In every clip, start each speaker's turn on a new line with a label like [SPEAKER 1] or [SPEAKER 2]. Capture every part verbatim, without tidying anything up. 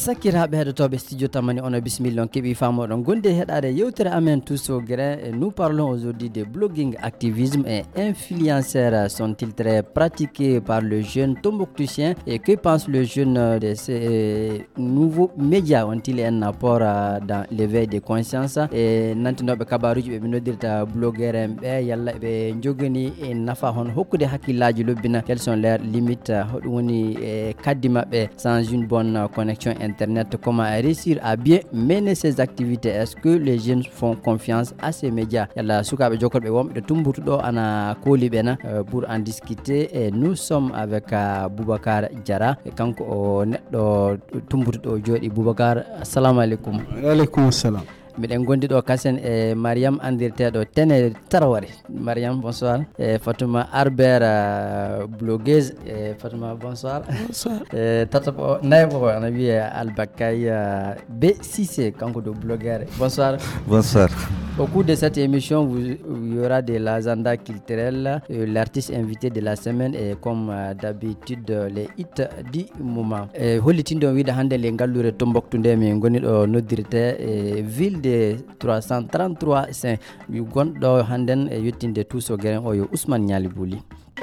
[SPEAKER 1] sakiraɓe heɗotoɓe studio tamani ono bismillah on keeɓi famoɗon gonde heɗade yewtere amen tous au grain. Nous parlons aujourd'hui de blogging, activisme et influenceurs. Sont-ils très pratiqués par le jeune tombouctousien et que pense le jeune de ces nouveaux médias? Ont-ils un apport dans l'éveil des consciences? Et nantinoɓe kabaruji ɓe nodirta blogueur en ɓe yalla ɓe jogani e nafa hon hokkude hakkillaji lobbina quelles sont leurs limites, hoɗum woni e kaddi mabɓe sans une bonne connexion internet, comment réussir à bien mener ses activités? Est-ce que les jeunes font confiance à ces médias? Yalla sukaɓe jokkorɓe wonɓe tumbutu ɗo ana kooli ɓena pour en discuter. Et nous sommes avec Boubacar Diarra kanko o neɗɗo tumbutu ɗo jooɗi. Boubacar, assalamu aleykum.
[SPEAKER 2] Aleykum assalam.
[SPEAKER 1] Miɗen gondi ɗo kasen e Mariam andirteɗo Tene Traoré. Mariam, bonsoir. E Fatuma Arbert, uh, blogueuse. E Fatuma, bonsoir.
[SPEAKER 2] Bonsoir.
[SPEAKER 1] E tatapo naybo ana wiye Albakay uh, B Cissé kanko do blogueur. Bonsoir.
[SPEAKER 3] Bonsoir.
[SPEAKER 1] Au cours de cette émission, vous, il y aura de l'agenda culturel, euh, l'artiste invité de la semaine et comme euh, d'habitude les hits du moment. Holitindo wida hande le ngallure Tombouctou nde mi ngoni ɗo noddirte e ville de trois cent trente-trois Saint. Mi gonɗo handen e yettinde tous au grain o yo Ousmane Niali Bouli.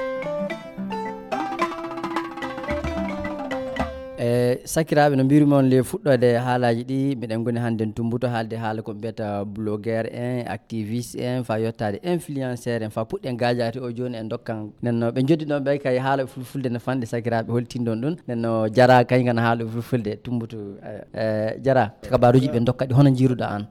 [SPEAKER 1] e sakiraɓe no mbirumi on le fuɗɗode haalaji ɗi miɗen goni hannde tumbuto haalde haala ko mbiyata blogueur en activiste en fa yettade influenceur en fa puɗɗen gajati o joni en dokkan nenno ɓe joddiɗon ɓe kay haala fulfulde no fanɗe sakiraɓe holtindon ɗum nenno Diarra kañ gana haala fulfulde tumbuto e Diarra kabaruji ɓe dokka ɗi hono jiruɗa an?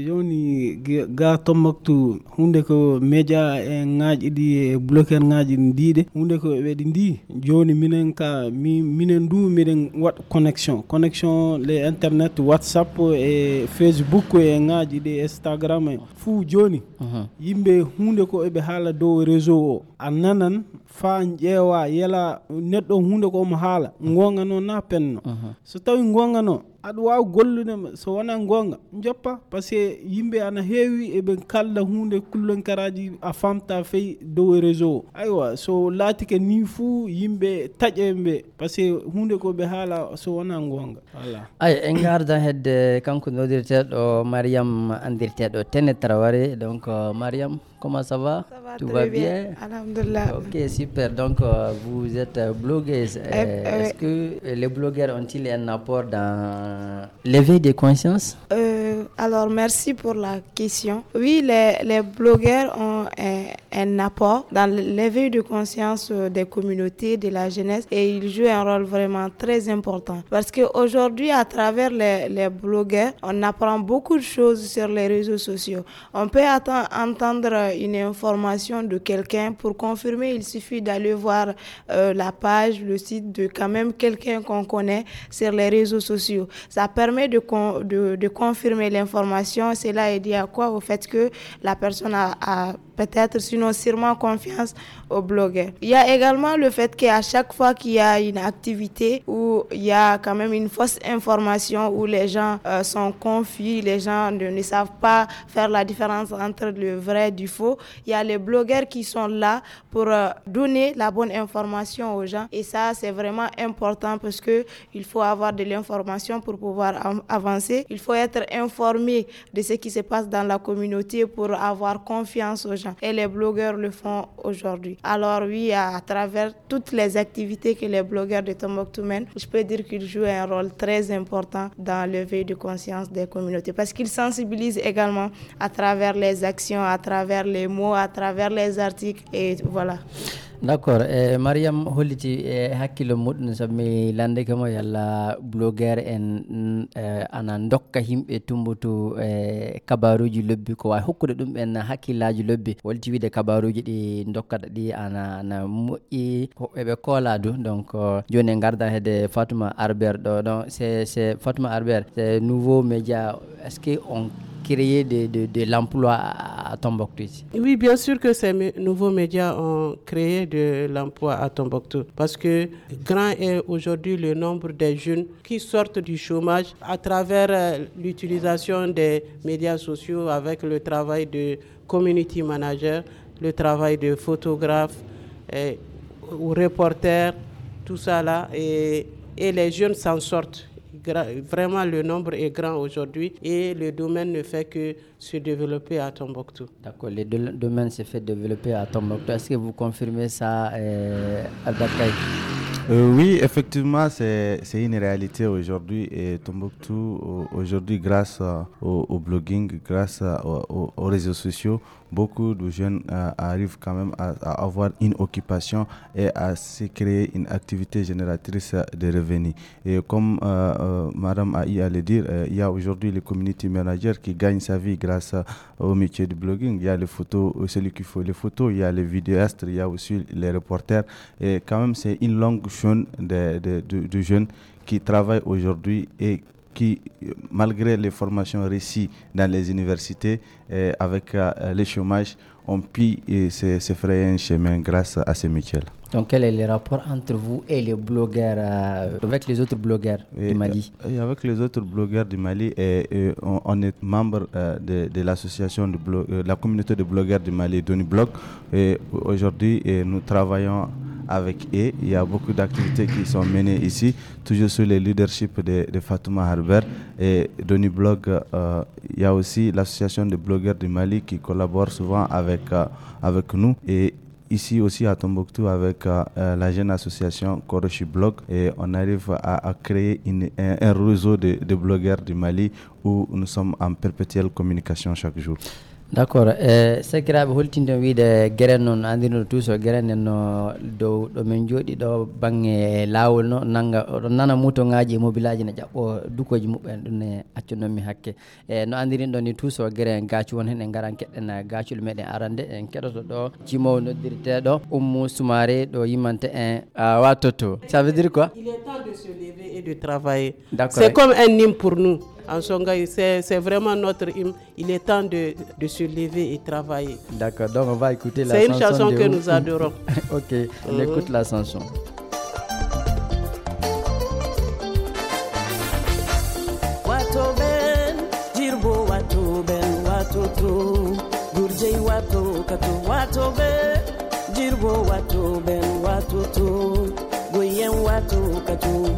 [SPEAKER 2] Joni ga Tombouctou hunde ko média e ŋaaji ɗi e bloqueur ŋaaji ndiɗe hunde ko ɓeɗi ndi joni minen ka mi, minen du miɗen waɗ connexion connexion les internet WhatsApp e Facebook e ŋaaji ɗi Instagram e fuu joni uh-huh. Yimɓe hunde ko eɓe haala dow réseau o a nanan fa ƴeewa yela neɗɗo hunde ko omo haala gonga no na penno uh-huh. So tawi gonga no aɗa wawi golludema so wona gonga joppa par ce que yimɓe ana heewi eɓe kalda hunde kullankaraji a famta fey dow réseau o aywa so laatike ni fuu yimɓe taƴeɓe par ce que hunde ko ɓe haala so wona gonga voilà.
[SPEAKER 1] Ay en garda hedde kanko nodirteɗo Mariam andirteɗo Tene Traoré. Donc euh, Mariam, comment ça va?
[SPEAKER 4] Ça va
[SPEAKER 1] Tout
[SPEAKER 4] très
[SPEAKER 1] va
[SPEAKER 4] bien,
[SPEAKER 1] bien?
[SPEAKER 4] Alhamdulillah.
[SPEAKER 1] Ok, super. Donc euh, vous êtes blogueuse. Euh,
[SPEAKER 4] euh,
[SPEAKER 1] Est-ce que les blogueurs ont-ils un apport dans l'éveil des consciences?
[SPEAKER 4] euh, Alors merci pour la question. Oui, les, les blogueurs ont un, un apport dans l'éveil de conscience des communautés, de la jeunesse, et ils jouent un rôle vraiment très important. Parce qu'aujourd'hui, à travers les, les blogueurs, on apprend beaucoup de choses sur les réseaux sociaux. On peut atten- entendre une information de quelqu'un. Pour confirmer, il suffit d'aller voir euh, la page, le site de quand même quelqu'un qu'on connaît sur les réseaux sociaux. Ça permet de, con- de, de confirmer l'information. Cela est dit à quoi? Au fait que la personne a, a peut-être sinon sûrement confiance au blogueur. Il y a également le fait qu'à chaque fois qu'il y a une activité où il y a quand même une fausse information, où les gens euh, sont confus, les gens ne, ne savent pas faire la différence entre le vrai et du faux, il y a les blogueurs qui sont là pour euh, donner la bonne information aux gens. Et ça, c'est vraiment important parce que il faut avoir de l'information pour pouvoir am- avancer. Il faut être informé de ce qui se passe dans la communauté pour avoir confiance aux gens. Et les blogueurs le font aujourd'hui. Alors oui, à, à travers toutes les activités que les blogueurs de Tombouctou mènent, je peux dire qu'ils jouent un rôle très important dans l'éveil de conscience des communautés parce qu'ils sensibilisent également à travers les actions, à travers les mots, à travers les articles et voilà.
[SPEAKER 1] D'accord. e Mariam holliti e hakkille muɗum sabi mi landike mo yalla blogueur en eh, ana dokka himɓe tumbutu e kabaruji lobbi ko wawi hokkude ɗum ɓen hakkillaji lobbi wolti wiide kabaruji ɗi dokkata ɗi ana ana moƴƴi eɓe kooladu. Donc uh, joni en garda hedde Fatuma Arbert ɗo donc c'est c'est Fatuma Arbert, c'est nouveau média. Est-ce que on créer de, de, de l'emploi à Tombouctou?
[SPEAKER 5] Oui, bien sûr que ces m- nouveaux médias ont créé de l'emploi à Tombouctou parce que grand est aujourd'hui le nombre des jeunes qui sortent du chômage à travers euh, l'utilisation des médias sociaux avec le travail de community manager, le travail de photographe et, ou reporter, tout ça là. Et, et les jeunes s'en sortent vraiment le nombre est grand aujourd'hui et le domaine ne fait que se développer à Tombouctou.
[SPEAKER 1] D'accord, le do- domaine s'est fait développer à Tombouctou. Est-ce que vous confirmez ça, euh, Albakaï?
[SPEAKER 3] Euh, oui, effectivement, c'est, c'est une réalité aujourd'hui. Et Tombouctou, aujourd'hui, grâce au, au blogging, grâce aux, aux réseaux sociaux, beaucoup de jeunes euh, arrivent quand même à, à avoir une occupation et à se créer une activité génératrice de revenus. Et comme euh, euh, Madame Aïe allait dire, euh, il y a aujourd'hui le community manager qui gagne sa vie grâce au métier du blogging. Il y a les photos, celui qui fait les photos, il y a les vidéastes, il y a aussi les reporters. Et quand même, c'est une longue chaîne de, de, de, de jeunes qui travaillent aujourd'hui et qui, malgré les formations réussies dans les universités, eh, avec euh, le chômage, ont pu eh, se, se frayer un chemin grâce à ces métiers.
[SPEAKER 1] Donc, quel est le rapport entre vous et les blogueurs, euh, avec les autres blogueurs et, du Mali?
[SPEAKER 3] Et avec les autres blogueurs du Mali, et, et on, on est membre euh, de, de l'association de blog, euh, la communauté de blogueurs du Mali, Doniblog. Et aujourd'hui, et nous travaillons avec eux. Il y a beaucoup d'activités qui sont menées ici, toujours sous le leadership de, de Fatouma Harber et Doniblog. Euh, il y a aussi l'association de blogueurs du Mali qui collabore souvent avec, euh, avec nous. Et ici aussi à Tombouctou avec euh, la jeune association Koroshi Blog, et on arrive à, à créer une, un, un réseau de, de blogueurs du Mali où nous sommes en perpétuelle communication chaque jour.
[SPEAKER 1] D'accord. e sakiraaɓe holtinde wiide gere noon andirno tous o gere nden no dow ɗo min jooɗi ɗo baŋnge laawol no nanga oɗon nana moutoŋaji e mobile aji ne ƴaɓɓo dukoji muɓɓen ɗum ne accunomi hakke e no andirin ɗo ni tous o gere en gaacu won hen en garan keɗɗen gaacul meɗen arande en keɗoto ɗo jimowo noddirteɗo Oumou Soumaré ɗo yimmante en watoto. Ça veut dire quoi?
[SPEAKER 5] Il est temps de se lever et de travailler.
[SPEAKER 1] D'accord.
[SPEAKER 5] C'est comme un hymne pour nous. En Songhai, c'est, c'est vraiment notre hymne. Il est temps de, de se lever et travailler.
[SPEAKER 1] D'accord, donc on va écouter la
[SPEAKER 5] c'est
[SPEAKER 1] chanson.
[SPEAKER 5] C'est une chanson
[SPEAKER 1] de
[SPEAKER 5] que
[SPEAKER 1] où?
[SPEAKER 5] nous adorons.
[SPEAKER 1] Ok, on mm-hmm. écoute la chanson.
[SPEAKER 6] Wato ben, jirbo wato ben, wato to, durjei wato kato, wato ben, jirbo wato ben, wato to, goyen wato kato.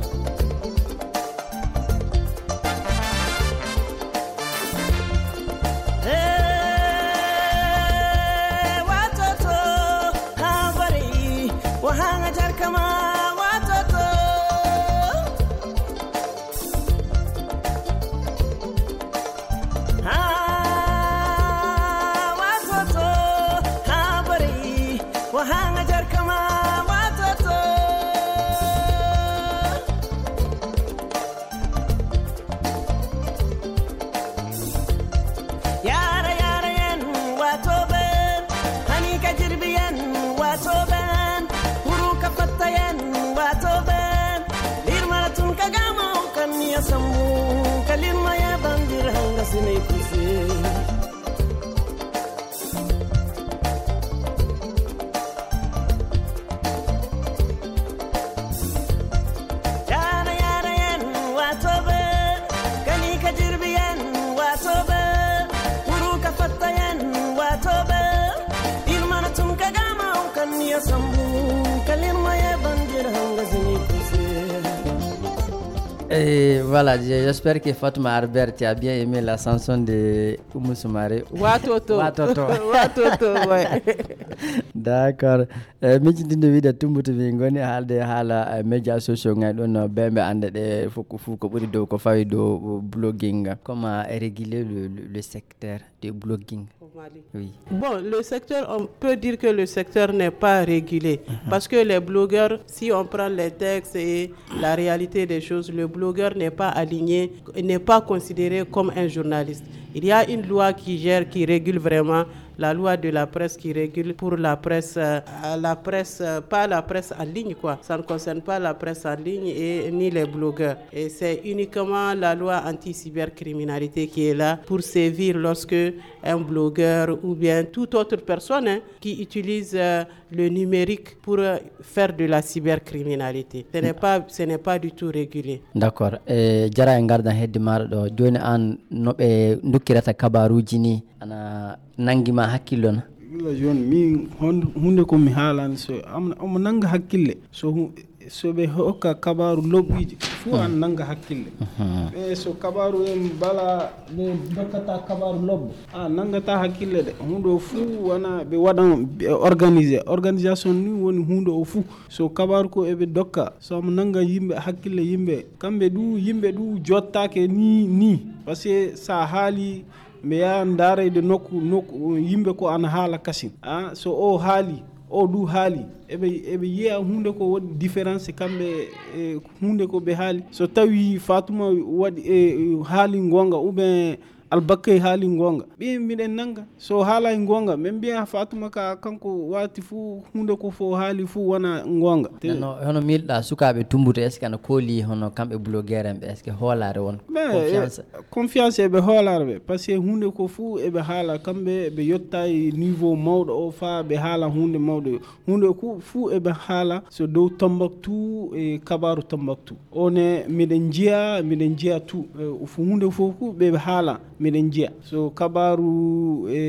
[SPEAKER 1] Et voilà, j'espère que Fatouma Harber, tu as bien aimé la chanson de Oumou Soumaré.
[SPEAKER 5] Watoto.
[SPEAKER 1] Watoto.
[SPEAKER 5] Watoto, ouais.
[SPEAKER 1] D'accord. Mijintinde wiide tumbutu mi ngoni haalde haala médias sociaux ngai ɗon bembe ande ɗe foko fu ko ɓuri dow ko fawi dow blogging. Comment réguler le, le, le secteur du blogging? Oui.
[SPEAKER 5] Bon, le secteur, on peut dire que le secteur n'est pas régulé uh-huh. parce que les blogueurs, si on prend les textes et la réalité des choses, le blogueur n'est pas aligné, n'est pas considéré comme un journaliste. Il y a une loi qui gère, qui régule vraiment, la loi de la presse qui régule pour la presse, euh, la presse, euh, pas la presse en ligne quoi. Ça ne concerne pas la presse en ligne et ni les blogueurs. Et c'est uniquement la loi anti-cybercriminalité qui est là pour sévir lorsque un blogueur ou bien toute autre personne hein, qui utilise euh, le numérique pour euh, faire de la cybercriminalité. Ce n'est pas, ce n'est pas du tout régulé.
[SPEAKER 1] D'accord. E jara en gardan hedde marɗo joni an noɓe dokkirata kabaruji ni ana nangima hakkillo na?
[SPEAKER 2] la jeune mi hunde ko mi haalani so am nanga hakkille so so ɓe hokka kabaru lobɓiji fuu an nanga hakkille ɓe so kabaru en bala ɓe dokkata kabaru lobbo a nangata hakkille de hunde o fuu wona ɓe waɗan organisé organisation ni woni hunde o fuu so kabaru ko eɓe dokka somo nanga yimɓe hakkille yimɓe kamɓe ɗu yimɓe ɗu jottake ni ni par ce que sa haali mi yaha darayde nokku nokku yimɓe ko ana haala kasin a so o haali o du haali eɓe eɓe yiya hunde ko waɗi différence kamɓe e hunde ko ɓe haali so tawi Fatuma waɗi e haali gonga ou bien Albakkay haali gonga ɓe miɗen nanga so haalay gonga min mbiya Fatuma ka kanko wati fuu hunde ko fo haali fuu wona gonga
[SPEAKER 1] no hono milɗa sukaɓe tumbuto est ce que ana kooli hono kamɓe blogueur en ɓe est ce que hoolare won confiance
[SPEAKER 2] confiance eɓe hoolare ɓe par ce que hunde ko fuu eɓe haala kamɓe ɓe yotta e niveau mawɗo o fa ɓe haala hunde mawɗo hunde ko fuu eɓe haala so dow Tombouctou e kabaru Tombouctou one miɗen jiya miɗen jiya tout hunde fof fu ɓe haala miɗen jiya so kabaru e,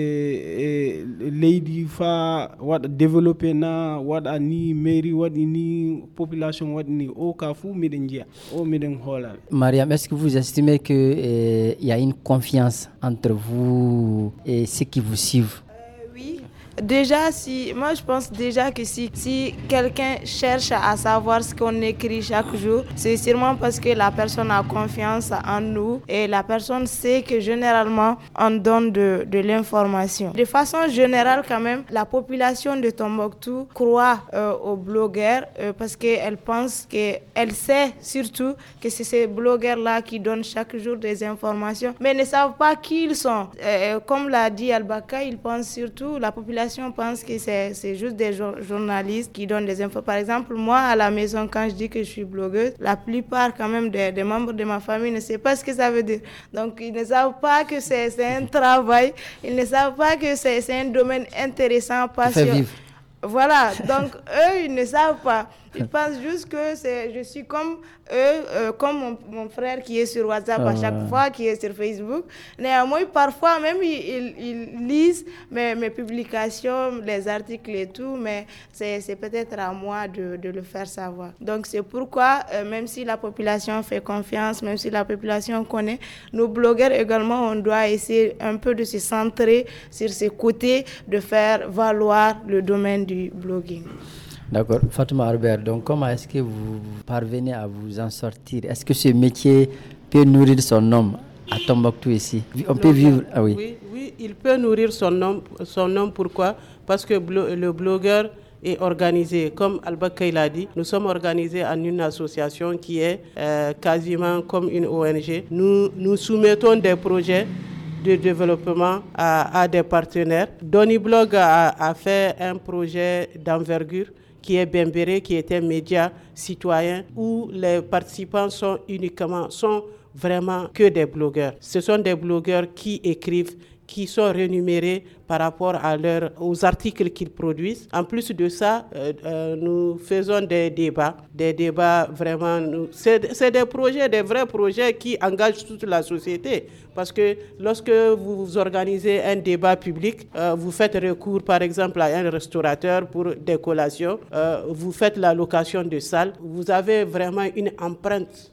[SPEAKER 2] e leydi fa waɗa développé na waɗa ni mairie waɗi ni population waɗi ni o ka fou miɗen jiya o miɗen hoolare.
[SPEAKER 1] Mariam, est-ce que vous estimez que euh, y a une confiance entre vous et ceux qui vous suivent?
[SPEAKER 4] euh, Oui. Déjà, si, moi je pense déjà que si, si quelqu'un cherche à savoir ce qu'on écrit chaque jour, c'est sûrement parce que la personne a confiance en nous et la personne sait que généralement on donne de, de l'information. De façon générale quand même, la population de Tombouctou croit euh, aux blogueurs euh, parce qu'elle pense qu'elle sait surtout que c'est ces blogueurs-là qui donnent chaque jour des informations, mais ne savent pas qui ils sont. Euh, comme l'a dit Albakkay, ils pensent surtout, la population pense que c'est, c'est juste des jour- journalistes qui donnent des infos. Par exemple, moi, à la maison, quand je dis que je suis blogueuse, la plupart quand même des, des membres de ma famille ne savent pas ce que ça veut dire. Donc, ils ne savent pas que c'est, c'est un travail. Ils ne savent pas que c'est, c'est un domaine intéressant, passionnant. Voilà, donc eux, ils ne savent pas. Ils pensent juste que c'est, je suis comme eux, euh, comme mon, mon frère qui est sur WhatsApp à chaque fois, qui est sur Facebook. Néanmoins, parfois même, ils, ils, ils lisent mes, mes publications, les articles et tout, mais c'est, c'est peut-être à moi de, de le faire savoir. Donc c'est pourquoi, euh, même si la population fait confiance, même si la population connaît, nos blogueurs également, on doit essayer un peu de se centrer sur ces côtés, de faire valoir le domaine du blogging.
[SPEAKER 1] D'accord. Fatouma Albert, donc comment est-ce que vous parvenez à vous en sortir? Est-ce que ce métier peut nourrir son homme à Tombouctou ici? On peut vivre... Ah oui.
[SPEAKER 5] oui, oui, il peut nourrir son homme. Son homme, pourquoi? Parce que blo- le blogueur est organisé, comme Albakkay l'a dit. Nous sommes organisés en une association qui est euh, quasiment comme une O N G. Nous, nous soumettons des projets de développement à, à des partenaires. Doniblog a, a fait un projet d'envergure qui est Bembéré, qui est un média citoyen où les participants sont uniquement, sont vraiment que des blogueurs. Ce sont des blogueurs qui écrivent, qui sont rémunérés par rapport à leur, aux articles qu'ils produisent. En plus de ça, euh, euh, nous faisons des débats, des débats vraiment... Nous, c'est, c'est des projets, des vrais projets qui engagent toute la société. Parce que lorsque vous organisez un débat public, euh, vous faites recours par exemple à un restaurateur pour des collations, euh, vous faites la location de salles, vous avez vraiment une empreinte,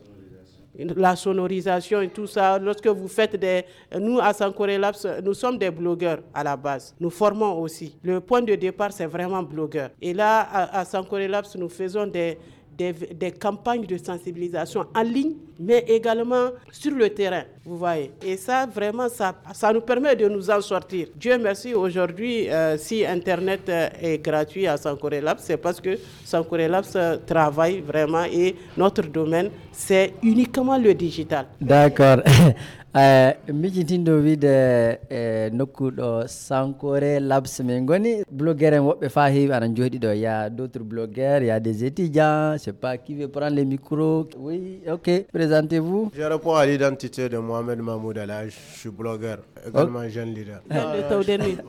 [SPEAKER 5] la sonorisation et tout ça. Lorsque vous faites des... Nous, à Sankoré Labs, nous sommes des blogueurs à la base. Nous formons aussi. Le point de départ, c'est vraiment blogueur. Et là, à, à Sankoré Labs, nous faisons des, des, des campagnes de sensibilisation en ligne, mais également sur le terrain, vous voyez. Et ça, vraiment, ça, ça nous permet de nous en sortir. Dieu merci, aujourd'hui, euh, si Internet euh, est gratuit à Sankoré Labs, c'est parce que Sankoré Labs euh, travaille vraiment et notre domaine, c'est uniquement le digital.
[SPEAKER 1] D'accord. Mijintindo wiide e nokkuɗo Sankoré Labs min goni blogueur en woɓɓe fa heewi aɗa jooɗi ɗo. Il y a d'autres blogueurs, il y a des étudiants, je sais pas qui veut prendre les micros. Oui, ok, présentez-vous.
[SPEAKER 7] Je réponds à l'identité de Mohamed Mahmoud Alaj, je suis blogueur, également oh. jeune leader.
[SPEAKER 5] Ah, non,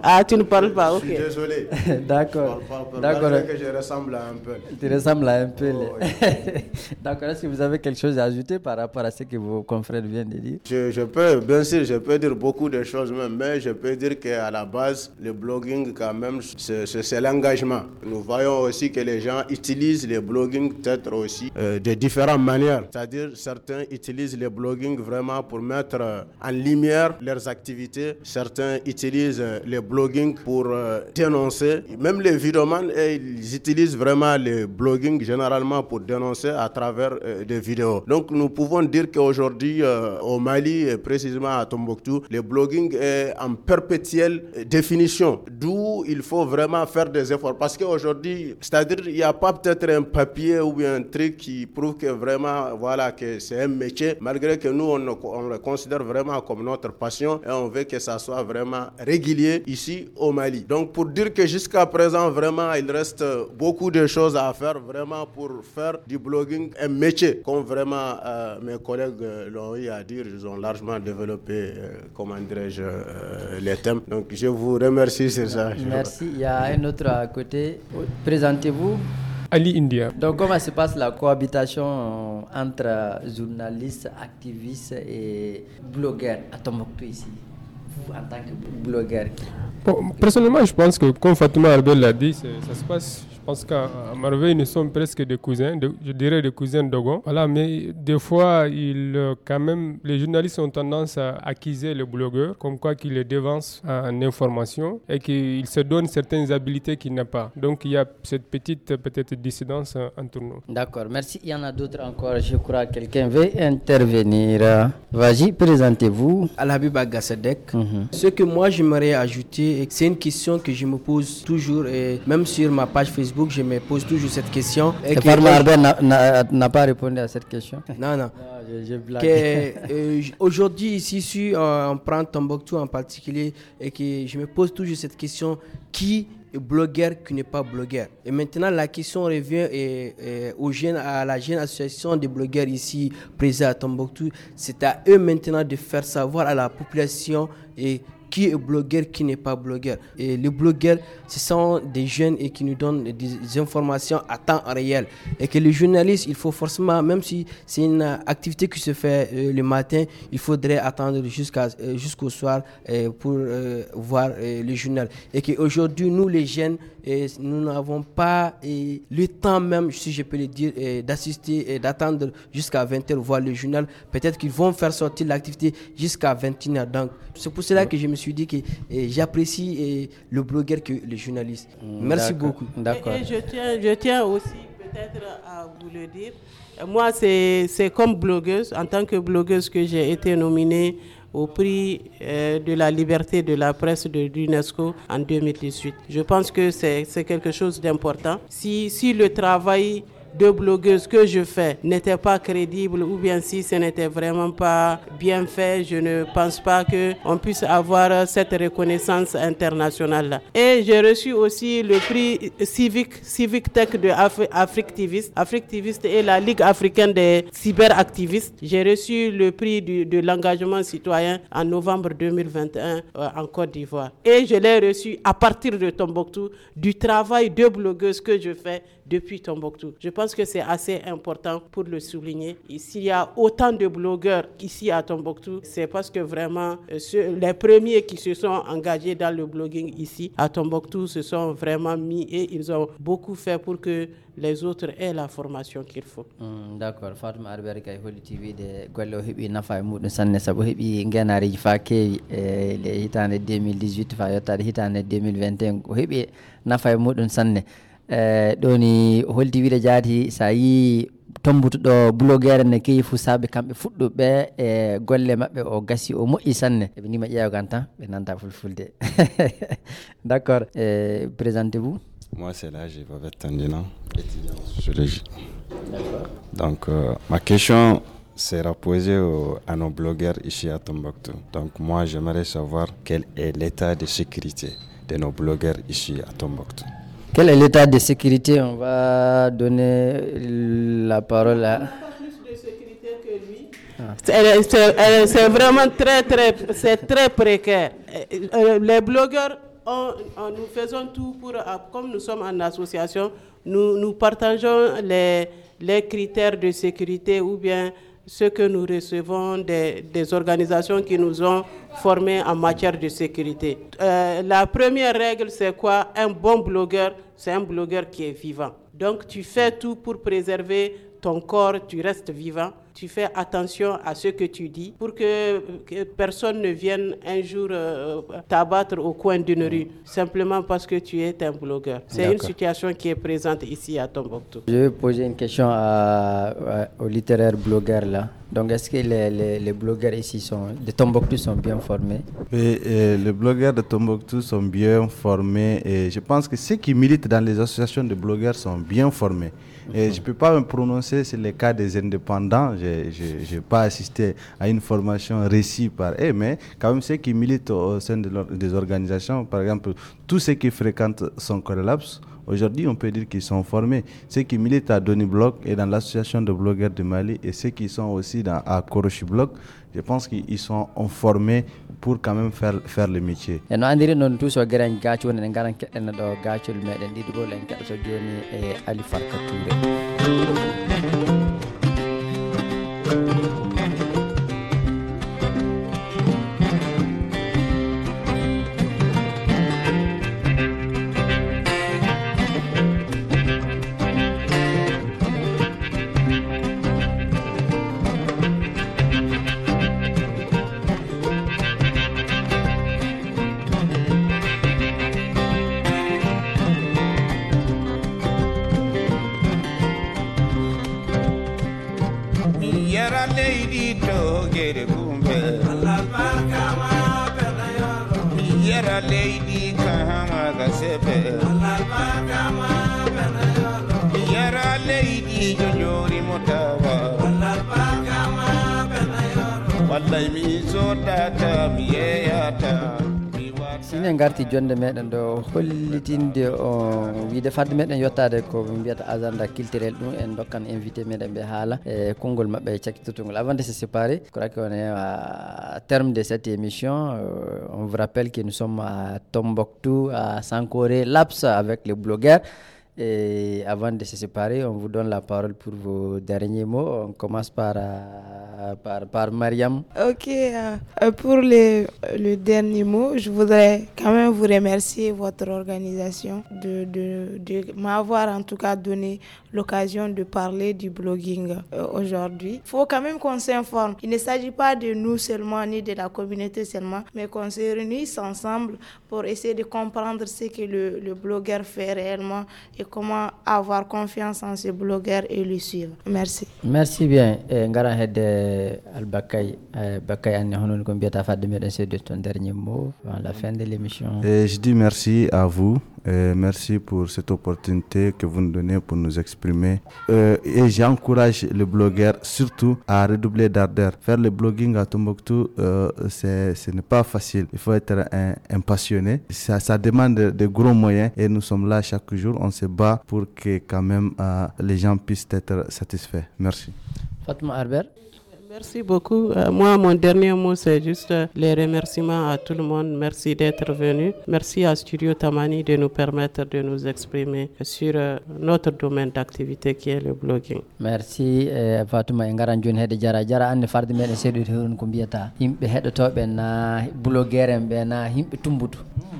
[SPEAKER 5] Ah, tu ne parles pas, ok.
[SPEAKER 7] Je suis désolé.
[SPEAKER 1] D'accord.
[SPEAKER 7] D'accord. Que je ressemble à un peu.
[SPEAKER 1] Tu ressembles à un peu.
[SPEAKER 7] Oh, oui.
[SPEAKER 1] D'accord. Est-ce que vous avez quelque chose à ajouter par rapport à ce que vos confrères viennent de dire?
[SPEAKER 7] Je, je peux, bien sûr, je peux dire beaucoup de choses même, mais je peux dire qu'à la base, le blogging, quand même, c'est, c'est l'engagement. Nous voyons aussi que les gens utilisent le blogging peut-être aussi euh, de différentes manières. C'est-à-dire, certains utilisent le blogging vraiment pour mettre euh, en lumière leurs activités. Certains utilisent euh, le blogging pour euh, dénoncer. Même les vidéomans, eh, ils utilisent vraiment le blogging généralement pour dénoncer à travers euh, des vidéos. Donc, nous pouvons dire qu'aujourd'hui, euh, au Mali, et précisément à Tombouctou, le blogging est en perpétuelle définition. D'où il faut vraiment faire des efforts. Parce qu'aujourd'hui, c'est-à-dire, il n'y a pas peut-être un papier ou bien un truc qui prouve que vraiment, voilà, que c'est un métier, malgré que nous, on, on le considère vraiment comme notre passion et on veut que ça soit vraiment régulier ici au Mali. Donc, pour dire que jusqu'à présent, vraiment, il reste beaucoup de choses à faire vraiment pour faire du blogging un métier, comme vraiment euh, mes collègues euh, l'ont eu à dire, ils ont largement développé, euh, comment dirais-je, euh, les thèmes. Donc, je vous remercie sur ça.
[SPEAKER 1] Merci. Il y a un autre à côté. Présentez-vous.
[SPEAKER 8] Ali India.
[SPEAKER 1] Donc, comment se passe la cohabitation entre journalistes, activistes et blogueurs à Tombouctou ici, vous en tant que blogueur?
[SPEAKER 8] Bon, personnellement, je pense que, comme Fatouma Arbel l'a dit, ça se passe. Je pense qu'à Merveille, nous sommes presque des cousins, de, je dirais des cousins Dogon. Voilà, mais des fois, il, quand même, les journalistes ont tendance à accuser les blogueurs, comme quoi qu'ils les devancent en information et qu'ils se donnent certaines habilités qu'ils n'ont pas. Donc, il y a cette petite, peut-être, dissidence entre nous.
[SPEAKER 1] D'accord, merci. Il y en a d'autres encore. Je crois que quelqu'un veut intervenir. Vas-y, présentez-vous.
[SPEAKER 9] Al-Habib Agassadek.
[SPEAKER 1] Mm-hmm.
[SPEAKER 9] Ce que moi, j'aimerais ajouter, c'est une question que je me pose toujours, et même sur ma page Facebook, je me pose toujours cette question.
[SPEAKER 1] Et Farma Arbel n'a, n'a pas répondu à cette question.
[SPEAKER 9] Non, non.
[SPEAKER 1] non je, je blague.
[SPEAKER 9] Que, euh, aujourd'hui, ici, si euh, on prend Tombouctou en particulier, et que je me pose toujours cette question, qui est blogueur, qui n'est pas blogueur? Et maintenant, la question revient et, et aux jeunes, à la jeune association des blogueurs ici, présente à Tombouctou. C'est à eux maintenant de faire savoir à la population et qui est blogueur, qui n'est pas blogueur. Et les blogueurs, ce sont des jeunes et qui nous donnent des informations à temps réel. Et que les journalistes, il faut forcément, même si c'est une activité qui se fait euh, le matin, il faudrait attendre jusqu'à, euh, jusqu'au soir euh, pour euh, voir euh, le journal. Et qu'aujourd'hui, nous les jeunes, et nous n'avons pas et le temps même, si je peux le dire, et d'assister et d'attendre jusqu'à vingt heures voir le journal. Peut-être qu'ils vont faire sortir l'activité jusqu'à vingt et une heures. Donc, c'est pour cela que je me suis dit que et, j'apprécie et, le blogueur que le journaliste. Mmh, Merci
[SPEAKER 1] d'accord,
[SPEAKER 9] beaucoup.
[SPEAKER 1] D'accord.
[SPEAKER 5] Et, et je, tiens, je tiens aussi peut-être à vous le dire. Moi, c'est, c'est comme blogueuse, en tant que blogueuse que j'ai été nominée au prix euh, de la liberté de la presse de l'UNESCO en deux mille dix-huit. Je pense que c'est, c'est quelque chose d'important. Si, si le travail de blogueuse que je fais n'était pas crédible ou bien si ce n'était vraiment pas bien fait, je ne pense pas qu'on puisse avoir cette reconnaissance internationale-là. Et j'ai reçu aussi le prix Civic, Civic Tech de Af- Africtivist. Africtivist est la Ligue africaine des cyberactivistes. J'ai reçu le prix du, de l'engagement citoyen en novembre deux mille vingt et un euh, en Côte d'Ivoire. Et je l'ai reçu à partir de Tombouctou, du travail de blogueuse que je fais depuis Tombouctou. Je pense que c'est assez important pour le souligner. Et s'il y a autant de blogueurs ici à Tombouctou, c'est parce que vraiment, euh, ceux, les premiers qui se sont engagés dans le blogging ici à Tombouctou se sont vraiment mis et ils ont beaucoup fait pour que les autres aient la formation qu'il faut.
[SPEAKER 1] Mm, d'accord. Fatma Arbel kay holi T V de golle o heɓi nafa e muɗum sanne sabu heɓi ngenareji fa kewi e le hitande deux mille dix-huit fa yettade hitande deux mille vingt et un o heɓi nafa e muɗum sanne. ɗoni holti wiide jaati sa yi tombutuɗo blogueur ne keewi fu saabe kamɓe fuɗɗuɓe e golle maɓɓe o gasi o moƴƴi sanne eɓe nima ƴeewgan tan ɓe nanta fulfulde. D'accord. euh, présentez-vous.
[SPEAKER 10] Moi c'est là je vais Tandina, étudiant en sociologie. D'accord. Donc euh, ma question sera posée au, à nos blogueurs ici à Tombouctou. Donc moi j'aimerais savoir quel est l'état de sécurité de nos blogueurs ici à Tombouctou.
[SPEAKER 1] Quel est l'état de sécurité? On va donner la parole à...
[SPEAKER 5] Plus de sécurité que lui. Ah. C'est, c'est, c'est vraiment très, très, c'est très précaire. Les blogueurs on, on, nous faisons tout pour, comme nous sommes en association, nous, nous partageons les, les critères de sécurité ou bien ce que nous recevons des, des organisations qui nous ont formés en matière de sécurité. Euh, la première règle, c'est quoi? Un bon blogueur, c'est un blogueur qui est vivant. Donc, tu fais tout pour préserver ton corps, tu restes vivant. Tu fais attention à ce que tu dis pour que, que personne ne vienne un jour euh, t'abattre au coin d'une rue simplement parce que tu es un blogueur. C'est D'accord. une situation qui est présente ici à Tombouctou.
[SPEAKER 1] Je vais poser une question à, à, aux littéraires blogueurs là. Donc, est-ce que les, les, les blogueurs ici sont, de Tombouctou sont bien formés?
[SPEAKER 3] Et, et les blogueurs de Tombouctou sont bien formés et je pense que ceux qui militent dans les associations de blogueurs sont bien formés. Et je ne peux pas me prononcer sur les cas des indépendants. Je n'ai pas assisté à une formation réussie par eux, mais quand même ceux qui militent au sein de des organisations, par exemple, tous ceux qui fréquentent son Corelaps, aujourd'hui, on peut dire qu'ils sont formés. Ceux qui militent à Doni Blog et dans l'association de blogueurs de Mali et ceux qui sont aussi dans, à Korochi Blog, je pense qu'ils sont formés pour quand même faire, faire le métier.
[SPEAKER 1] Et nous avons non tous au grand gâteau, on a un grand gâteau, mais on dit que l'on a et Ali Farka Touré. sinen garti jonde meɗen ɗo hollitinde o wiide fadde meɗen yettade ko mbiyata agenda culturel ɗum en dokkan invité meɗen ɓe haala e konngol mabɓe e cakkitotongol avant de se séparer je crois qu'on est à terme de cette émission. Euh, on vous rappelle que nous sommes à Tombouctou, à Sankoré Laps avec les blogueurs. Et avant de se séparer, on vous donne la parole pour vos derniers mots. On commence par, euh, par, par Mariam.
[SPEAKER 4] Ok, euh, pour les, le dernier mot, je voudrais quand même vous remercier, votre organisation, de, de, de m'avoir en tout cas donné l'occasion de parler du blogging euh, aujourd'hui. Il faut quand même qu'on s'informe. Il ne s'agit pas de nous seulement, ni de la communauté seulement, mais qu'on se réunisse ensemble pour essayer de comprendre ce que le, le blogueur fait réellement et comment avoir confiance en ce blogueur et le suivre. Merci.
[SPEAKER 1] Merci bien. Ngara hedde Albakay Bakay anne honon ko biata fadde meden c'est de ton dernier mot à la fin de l'émission.
[SPEAKER 3] Et je dis merci à vous. Et merci pour cette opportunité que vous nous donnez pour nous exprimer. Euh, et j'encourage les blogueurs surtout à redoubler d'ardeur. Faire le blogging à Tombouctou, euh, c'est, ce n'est pas facile. Il faut être un, un passionné. Ça, ça demande de, de gros moyens et nous sommes là chaque jour. On se bat pour que quand même euh, les gens puissent être satisfaits. Merci.
[SPEAKER 1] Fatma Albert.
[SPEAKER 5] Merci beaucoup. Euh, moi, mon dernier mot, c'est juste euh, les remerciements à tout le monde. Merci d'être venu. Merci à Studio Tamani de nous permettre de nous exprimer sur euh, notre domaine d'activité qui est le blogging.
[SPEAKER 1] Merci eh, Fatuma ngaran joni hede jara jara ande farde meden seedo hewon ko biyata yimbe hedotobe na blogger en be na yimbe tumbutu.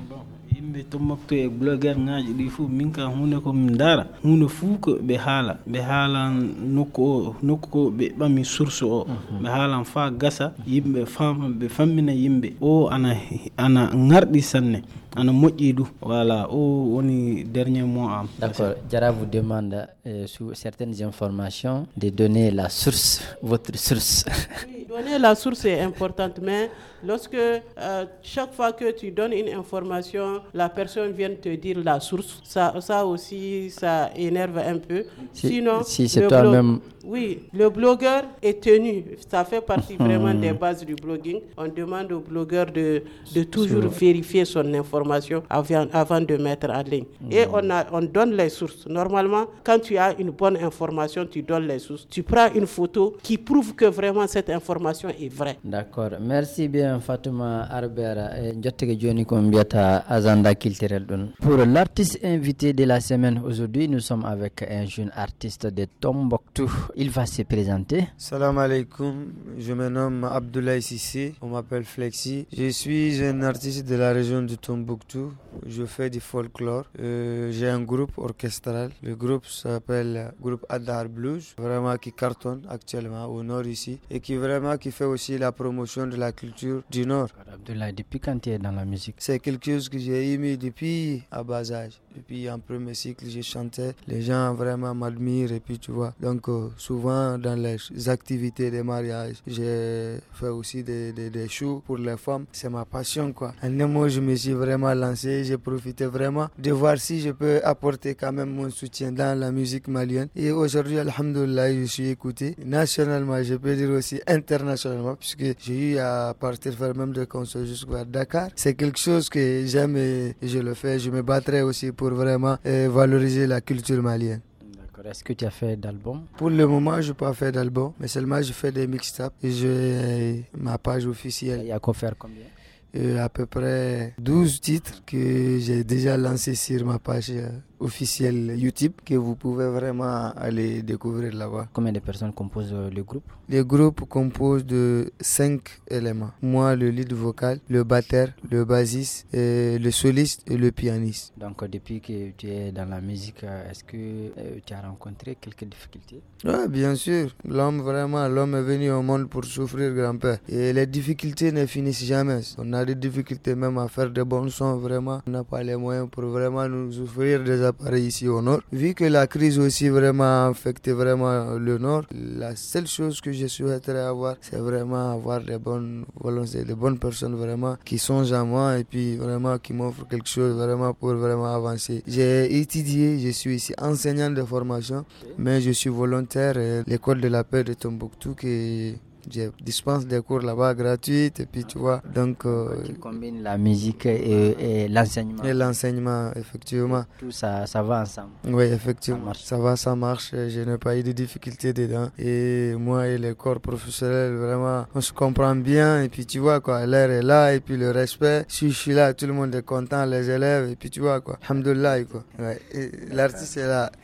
[SPEAKER 2] Yimɓe Tombouctou e blogueur ŋaji ɗi fof min ka hunde ko min dara hunde fuu ko ɓe haala ɓe haalan nokku o nokku ko ɓe ɓami source o ɓe haalan fa gasa yimɓe fama ɓe fammina yimɓe o ana ana ŋarɗi sanne ana moƴƴi du voilà o woni dernier mot am.
[SPEAKER 1] D'accord. Jara vous demande euh, sous certaines informations de donner la source, votre source.
[SPEAKER 5] Oui, donner la source est importante, mais lorsque euh, chaque fois que tu donnes une information, la personne vient te dire la source, ça, ça aussi, ça énerve un peu.
[SPEAKER 1] Si,
[SPEAKER 5] Sinon,
[SPEAKER 1] si c'est toi-même.
[SPEAKER 5] Oui, le blogueur est tenu. Ça fait partie vraiment des bases du blogging. On demande au blogueur de, de toujours vérifier son information avant, avant de mettre en ligne. Et on, a, on donne les sources. Normalement, quand tu as une bonne information, tu donnes les sources. Tu prends une photo qui prouve que vraiment cette information l'information est vraie.
[SPEAKER 1] D'accord. Merci bien Fatouma Arbera. Njottege joni ko mbiyata agenda culturel ɗon. Pour l'artiste invité de la semaine aujourd'hui, nous sommes avec un jeune artiste de Tombouctou. Il va se présenter.
[SPEAKER 11] Salam alaikum, je me nomme Abdoulaye Sissé, on m'appelle Flexi. Je suis un artiste de la région de Tombouctou. Je fais du folklore. Euh, j'ai un groupe orchestral. Le groupe s'appelle Groupe Adar Blues, vraiment qui cartonne actuellement au nord ici et qui vraiment qui fait aussi la promotion de la culture du nord.
[SPEAKER 1] Abdoulaye, depuis quand tu es dans la musique?
[SPEAKER 11] C'est quelque chose que j'ai aimé depuis à bas âge. Depuis un premier cycle, je chantais. Les gens vraiment m'admirent et puis tu vois. Donc euh, souvent dans les activités de mariage, j'ai fait aussi des, des, des shows pour les femmes. C'est ma passion quoi. Un moment, je me suis vraiment lancé. J'ai profité vraiment de voir si je peux apporter quand même mon soutien dans la musique malienne. Et aujourd'hui, alhamdoulilah, je suis écouté nationalement, je peux dire aussi internationalement, puisque j'ai eu à partir faire même des concerts jusqu'à Dakar. C'est quelque chose que j'aime et je le fais. Je me battrai aussi pour vraiment euh, valoriser la culture malienne.
[SPEAKER 1] D'accord. Est-ce que tu as fait d'album?
[SPEAKER 11] Pour le moment, je n'ai pas fait d'album, mais seulement je fais des mixtapes. J'ai euh, ma page officielle.
[SPEAKER 1] Il y a quoi faire combien?
[SPEAKER 11] Euh, à peu près douze titres que j'ai déjà lancés sur ma page euh, officielle YouTube, que vous pouvez vraiment aller découvrir là-bas.
[SPEAKER 1] Combien de personnes composent euh, le groupe?
[SPEAKER 11] Le groupe compose de cinq éléments. Moi, le lead vocal, le batteur, le bassiste, et le soliste et le pianiste.
[SPEAKER 1] Donc euh, depuis que tu es dans la musique, euh, est-ce que euh, tu as rencontré quelques difficultés?
[SPEAKER 11] Oui, bien sûr. L'homme, vraiment, l'homme est venu au monde pour souffrir, grand-père. Et les difficultés ne finissent jamais. On a des difficultés même à faire des bons sons, vraiment. On n'a pas les moyens pour vraiment nous offrir des appareils ici au nord. Vu que la crise aussi vraiment affecté vraiment le nord, la seule chose que je souhaiterais avoir, c'est vraiment avoir des bonnes volontés, des bonnes personnes vraiment qui songent à moi et puis vraiment qui m'offrent quelque chose vraiment pour vraiment avancer. J'ai étudié, je suis ici enseignant de formation, mais je suis volontaire à l'école de la paix de Tombouctou qui je dispense des cours là-bas gratuits et puis tu vois donc euh,
[SPEAKER 1] qui combine la musique et, et l'enseignement
[SPEAKER 11] et l'enseignement effectivement
[SPEAKER 1] tout ça ça va ensemble.
[SPEAKER 11] Oui effectivement ça, ça va ça marche, je n'ai pas eu de difficultés dedans et moi et le corps professionnel vraiment on se comprend bien et puis tu vois quoi, l'air est là et puis le respect, si je suis là tout le monde est content, les élèves et puis tu vois quoi, alhamdoulilah quoi, ouais. L'artiste est là.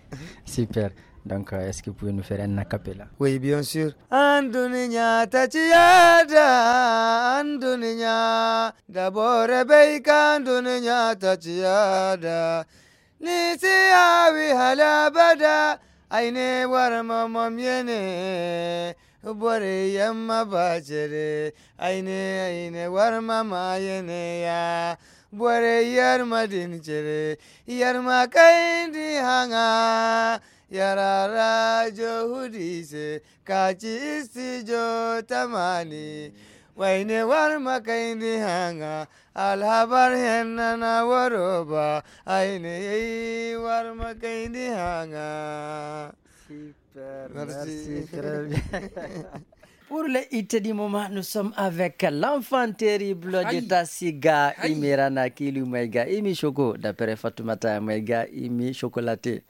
[SPEAKER 1] Super. Donc, euh, est-ce que vous pouvez nous faire un acapella?
[SPEAKER 11] Oui, bien sûr. Anduninya tachiyada, anduninya d'abord beika, anduninya tachiyada. Nisi awi halabada, aine warma mamyene, bore yamma bachere, aine aine warma mayene ya. Bore yarma dinchere, yarma kaindi hanga. Yarara johudi se kachi istijo tamani waine warma kaindi hanga alhabar henna na waroba aine warma kaindi hanga.
[SPEAKER 1] Super, merci, très bien. Pour le hit du moment, nous sommes avec l'enfant terrible de Tassiga, Imirana Kilu Maïga, Imi Choco, d'après Fatoumata Maïga, Imi Chocolaté.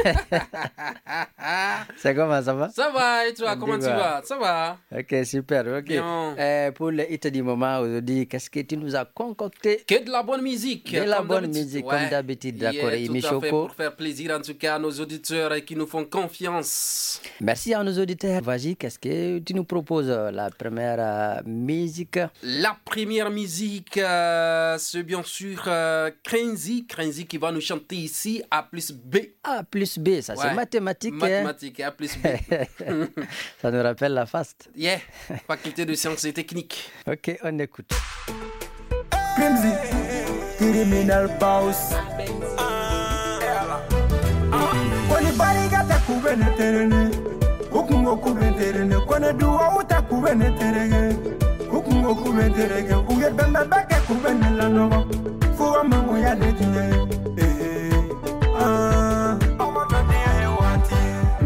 [SPEAKER 1] C'est comment, ça va?
[SPEAKER 12] Ça va, et toi, comment tu vas? Ça va?
[SPEAKER 1] Ok, super, ok. Euh, pour le hit du moment, aujourd'hui, qu'est-ce que tu nous as concocté?
[SPEAKER 12] Que de la bonne musique.
[SPEAKER 1] De la bonne musique, ouais. Comme d'habitude, d'accord,
[SPEAKER 12] yeah,
[SPEAKER 1] Imi Choco.
[SPEAKER 12] Pour faire plaisir, en tout cas, à nos auditeurs qui nous font confiance.
[SPEAKER 1] Merci à nos auditeurs. Vas-y, qu'est-ce que tu nous proposes? La première euh, musique.
[SPEAKER 12] La première musique, euh, c'est bien sûr euh, Crazy. Crazy qui va nous chanter ici A plus B.
[SPEAKER 1] A plus B, ça ouais. C'est mathématique.
[SPEAKER 12] Mathématique, hein? A plus B.
[SPEAKER 1] Ça nous rappelle la FAST.
[SPEAKER 12] Yeah, faculté de sciences et techniques.
[SPEAKER 1] Ok, on écoute.
[SPEAKER 13] Crazy, criminal boss. Ukungo kubenterene kona duwa uta kubeneterege ukungo kubenterege uye bembe beke kubenela no fuwa mango ya detinye eh ah awata ne wati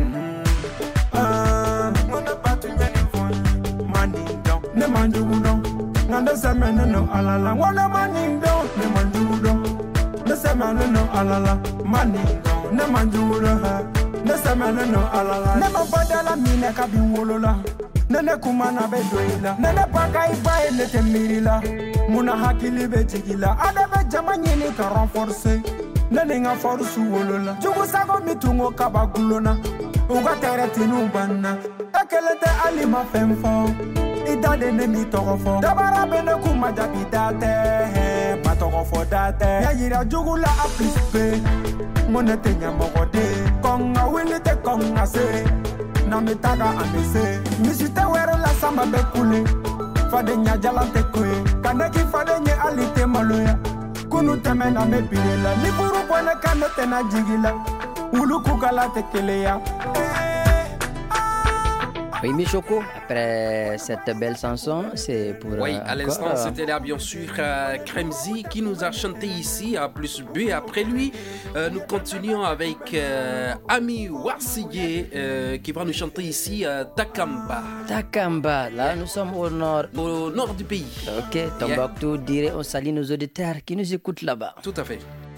[SPEAKER 13] ah mona patu nyani fon mani down ne manju down nanda semene no alala wana mani down ne manju down ne semene no alala mani down ne manju down ne semene no alala ne ma badala mine ka bi wolola ne ne kuma na be doila ne ne baka iba ne te mirila muna hakili be tigila ada be jama nyini ka renforcer ne ne nga force wolola jugu sago mitungo kabagulona uga tereti nubanna akele te alima femfo ida de ne mi togofo dabara be ne kuma jabidate ma togofo date ya yira jugu la aplispe monete nyamogode konga wilite konga se na mitaga amese misite were la samba be kule fade nya jalante koe kaneki fade nye alite maloya kunu temena me pirela liburu pone kanete na jigila ulu kukala tekeleya.
[SPEAKER 1] Oui, Michoko, après cette belle chanson, c'est pour...
[SPEAKER 12] Oui,
[SPEAKER 1] euh,
[SPEAKER 12] à l'instant,
[SPEAKER 1] encore,
[SPEAKER 12] c'était là, bien sûr, euh, Kremzi qui nous a chanté ici, à plus B. Après lui, euh, nous continuons avec euh, Ami Wasigé euh, qui va nous chanter ici euh, Takamba.
[SPEAKER 1] Takamba, là, nous sommes au nord.
[SPEAKER 12] Au nord du pays.
[SPEAKER 1] Ok, Tombouctou, yeah. Dirait, on salue nos auditeurs qui nous écoutent là-bas.
[SPEAKER 12] Tout à fait.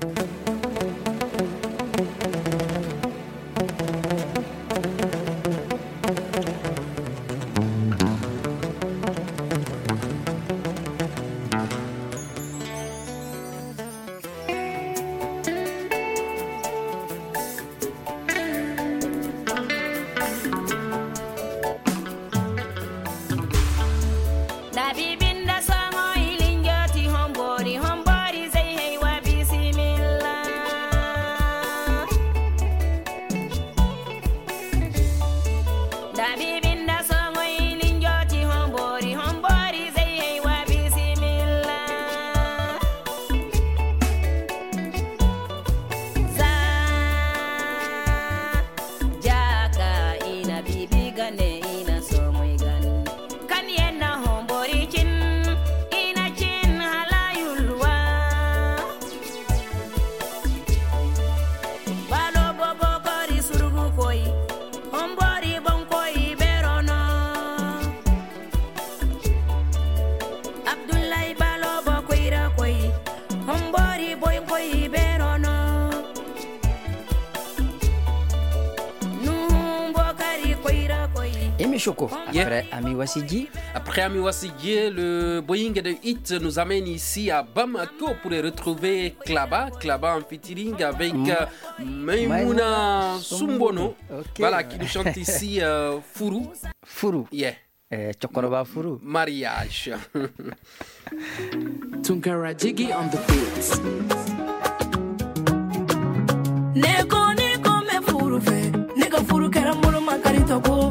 [SPEAKER 1] Choco. Après yeah. Ami Wasigé.
[SPEAKER 12] Après Ami Wasigé, le Boeing de Hit nous amène ici à Bamako pour retrouver Klaba. Klaba en featuring avec mm. euh, Maimouna Sumbono. Okay. Voilà, qui nous chante ici euh, Furu.
[SPEAKER 1] Furu.
[SPEAKER 12] Yeah.
[SPEAKER 1] Eh, Chokoroba Furu.
[SPEAKER 12] Mariage.
[SPEAKER 14] Tunkara Jiggy on the beats.
[SPEAKER 15] Neko neko me furu fe. Neka furu kera muro makarito ko.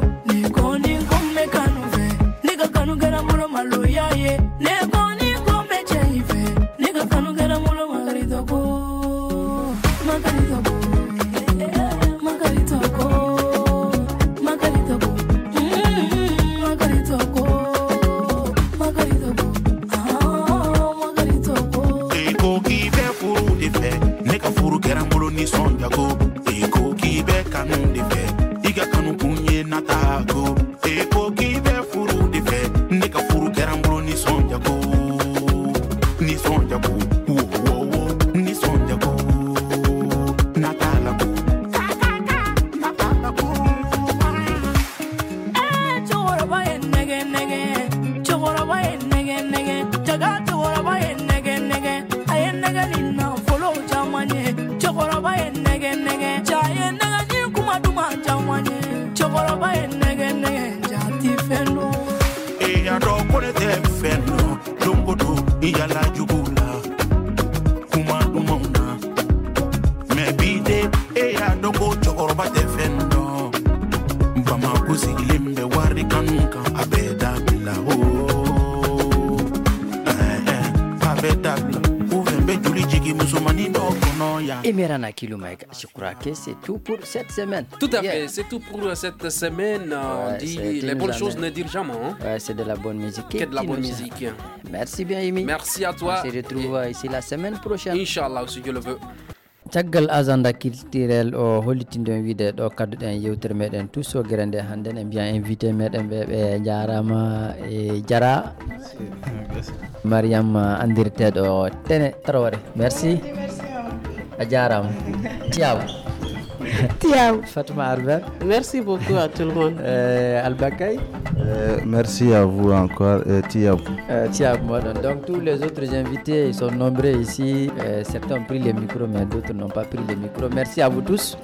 [SPEAKER 1] Je crois que c'est tout pour cette semaine.
[SPEAKER 12] Tout à yeah. fait, c'est tout pour cette semaine. Ouais, on dit les bonnes choses ne dirent jamais. Hein?
[SPEAKER 1] Ouais, c'est de la bonne musique.
[SPEAKER 12] Que de la bonne musique.
[SPEAKER 1] Merci bien, Amy.
[SPEAKER 12] Merci à toi.
[SPEAKER 1] On se retrouve Et... ici la semaine prochaine.
[SPEAKER 12] Inch'Allah, si Dieu le veut.
[SPEAKER 1] caggal agenda culturel o hollitinden wiide ɗo kadduɗen yewtere meɗen tous o guerande hannden e mbiya invité meɗen ɓe ɓe jarama e jara Mariam andirteɗo Tene Traoré merci a jarama tiyaba
[SPEAKER 4] Tiaou.
[SPEAKER 1] Fatma Albert.
[SPEAKER 5] Merci beaucoup à tout le monde.
[SPEAKER 1] Euh, Albakay.
[SPEAKER 3] Euh, merci à vous encore, euh, Tiaou.
[SPEAKER 1] Euh, Tiaou, donc tous les autres invités, ils sont nombreux ici. Euh, certains ont pris les micros, mais d'autres n'ont pas pris les micros. Merci à vous tous.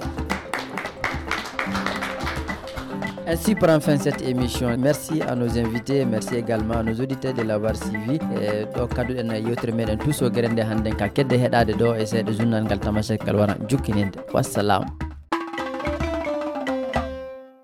[SPEAKER 1] Ainsi prend fin cette émission. Merci à nos invités, merci également à nos auditeurs de l'avoir suivi. Donc, kaddu en yotre meden tous o grande handen ka kedde hedade do e sede journal ngal tamashe kalwara jukkininde. Wassalam.